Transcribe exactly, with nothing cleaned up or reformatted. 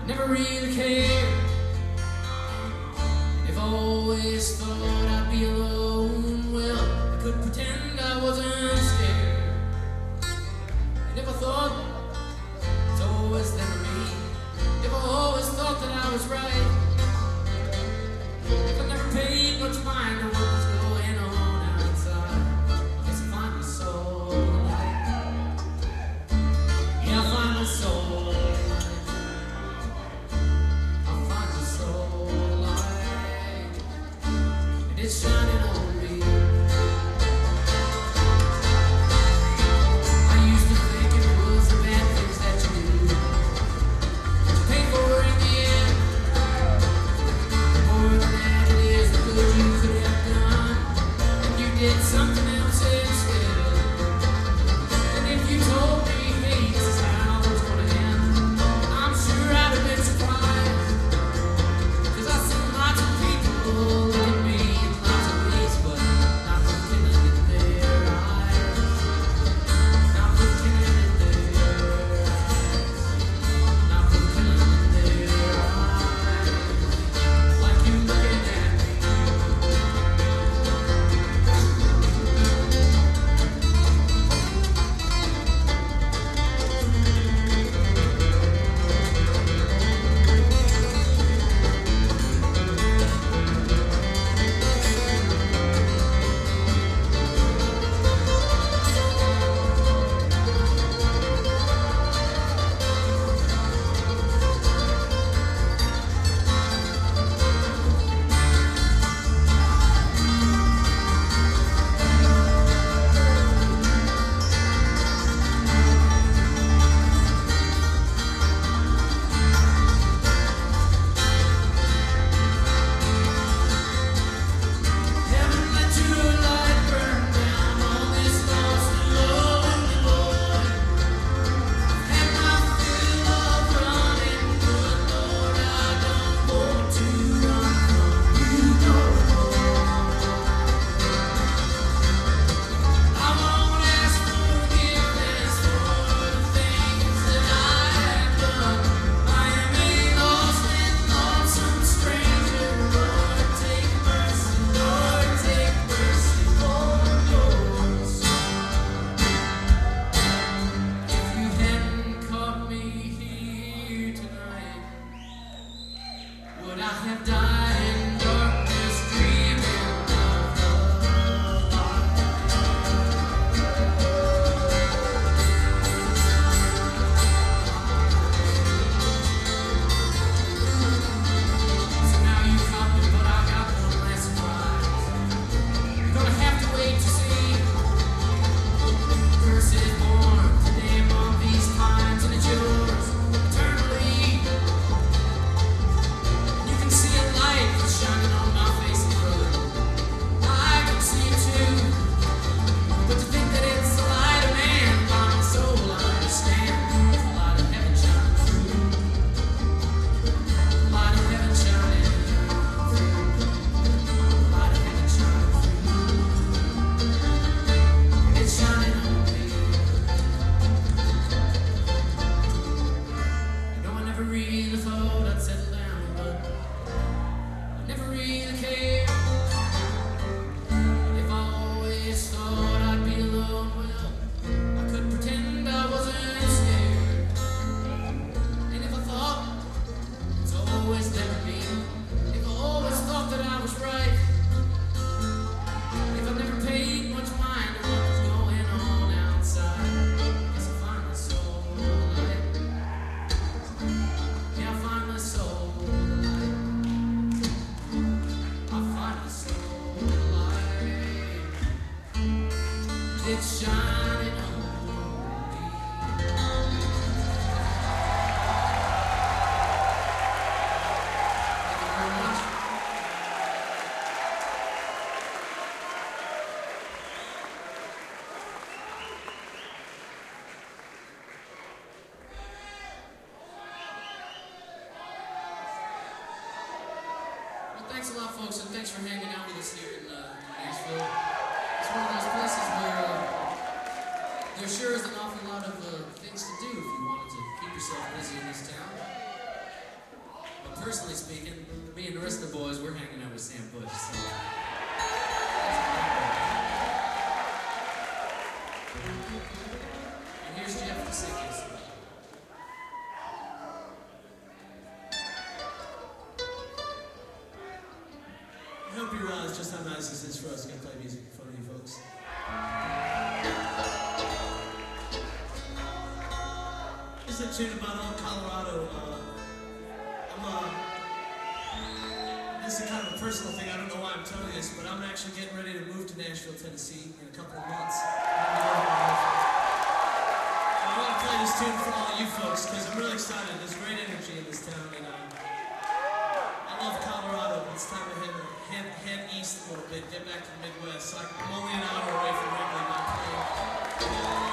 Never really cared. If I always thought I'd be alone, well, I could pretend I wasn't scared. And if I thought it's always them or me, if I always thought that I was right, if I never paid much mind to what was going on outside, I guess I find my soul alive. Yeah, I find my soul. It's shining on me. I used to think it was the bad things that you do that you pay for in the end. More than that, it is the good you could have done, and you did something else instead. And if you told me, hey, this is how it's gonna end, I'm sure I'd have been surprised, 'cause I've seen lots of people look at me. It's shining on me. Thank you very much. Well, thanks a lot, folks, and thanks for hanging out with us here in uh, Nashville. It's one of those places where uh, there sure is an awful lot of uh, things to do if you wanted to keep yourself busy in this town. personally speaking, me and the rest of the boys, we're hanging out with Sam Bush. So. And here's Jeff Kosickas. I hope you realize just how nice this is for us to play music in front of you folks. This is a tune about old Colorado. Uh, I'm uh, this is kind of a personal thing. I don't know why I'm telling you this, but I'm actually getting ready to move to Nashville, Tennessee in a couple of months. And I want to play this tune for all you folks because I'm really excited. There's great energy in this town, and uh, I love Colorado, but it's time to head, head, head east a little bit, get back to the Midwest. So I'm only an hour away from Wrigley, not playing.